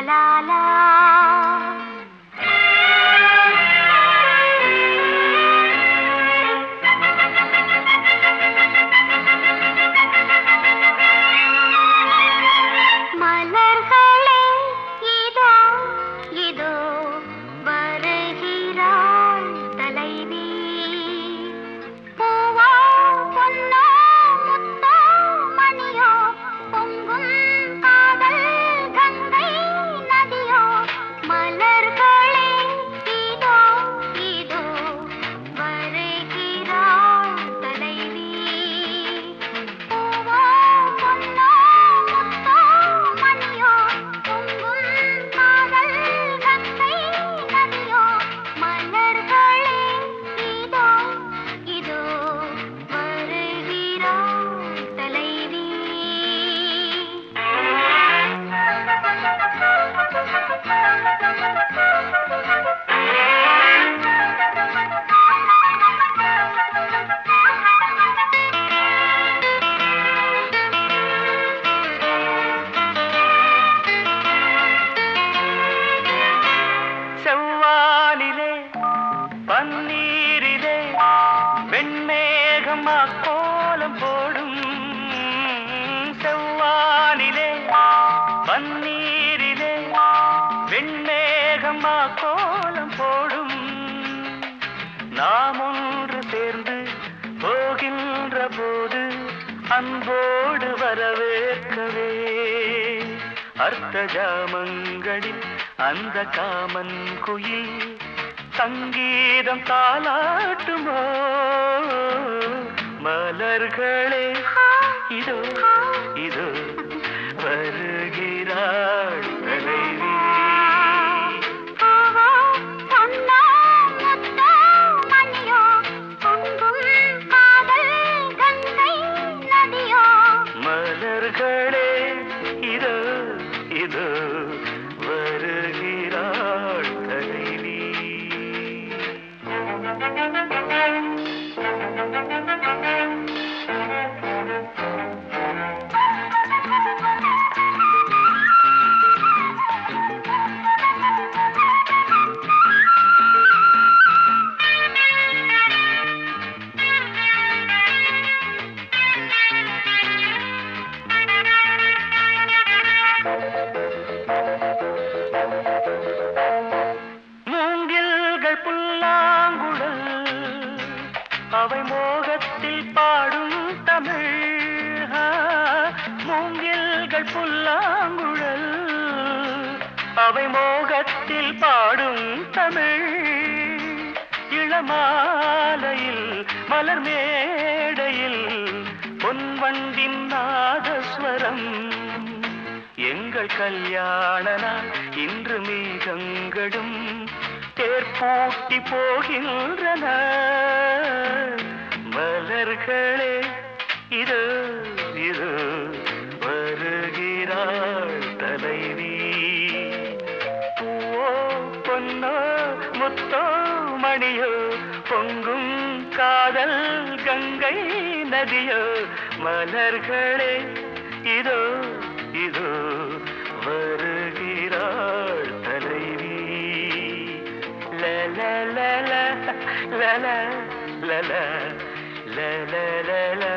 லாலா மலர்களே இதோ இதோ வருகிறாள் தலைவி பூவோ பொன்னோ முத்தோ மணியோ பொங்கும் காதல் கங்கை நதியோ மலர்களே இதோ இதோ வருகிறாள் தலைவி பூவோ பொன்னோ முத்தோ மணியோ பொங்கும் காதல் கங்கை நதியோ மலர்களே இதோ இதோ வருகிறாள் தலைவி செவ்வானிலே பன்னீரிலே வெண்மேகமா கோலம் போடும் செவ்வானிலே பன்னீரிலே வெண்மேகமா கோலம் போடும் நாம் ஒன்று சேர்ந்து போகின்ற போது அன்போடு வரவேற்கவே அர்த்த ஜாமங்களில் அந்த காமன் குயில் சங்கீதம் தாலாட்டுமோ மலர்களே இதோ இதோ வருகிறாள் தலைவி பூவோ பொன்னோ முத்தோ மணியோ பொங்கும் காதல் கங்கை நதியோ மலர்களே இதோ இதோ வருகிறாள் தலைவி மூங்கில்கள் புல்லாங்குழல் அவை மோகத்தில் பாடும் தமிழ் மூங்கில்கள் புல்லாங்குழல் அவை மோகத்தில் பாடும் தமிழ் இளமாலையில் மலர் மேடையில் பொன்வண்டின் நாதஸ்வரம் எங்கள் கல்யாண நாள் இன்று மேகங்களும் தேர்பூட்டி போகின்றன மலர்களே இதோ இதோ வருகிறாள் தலைவி பூவோ பொன்னோ முத்தோ மணியோ பொங்கும் காதல் கங்கை நதியோ மலர்களே இதோ இதோ வருகிறாள் தலைவி லல லல லல லல லல லல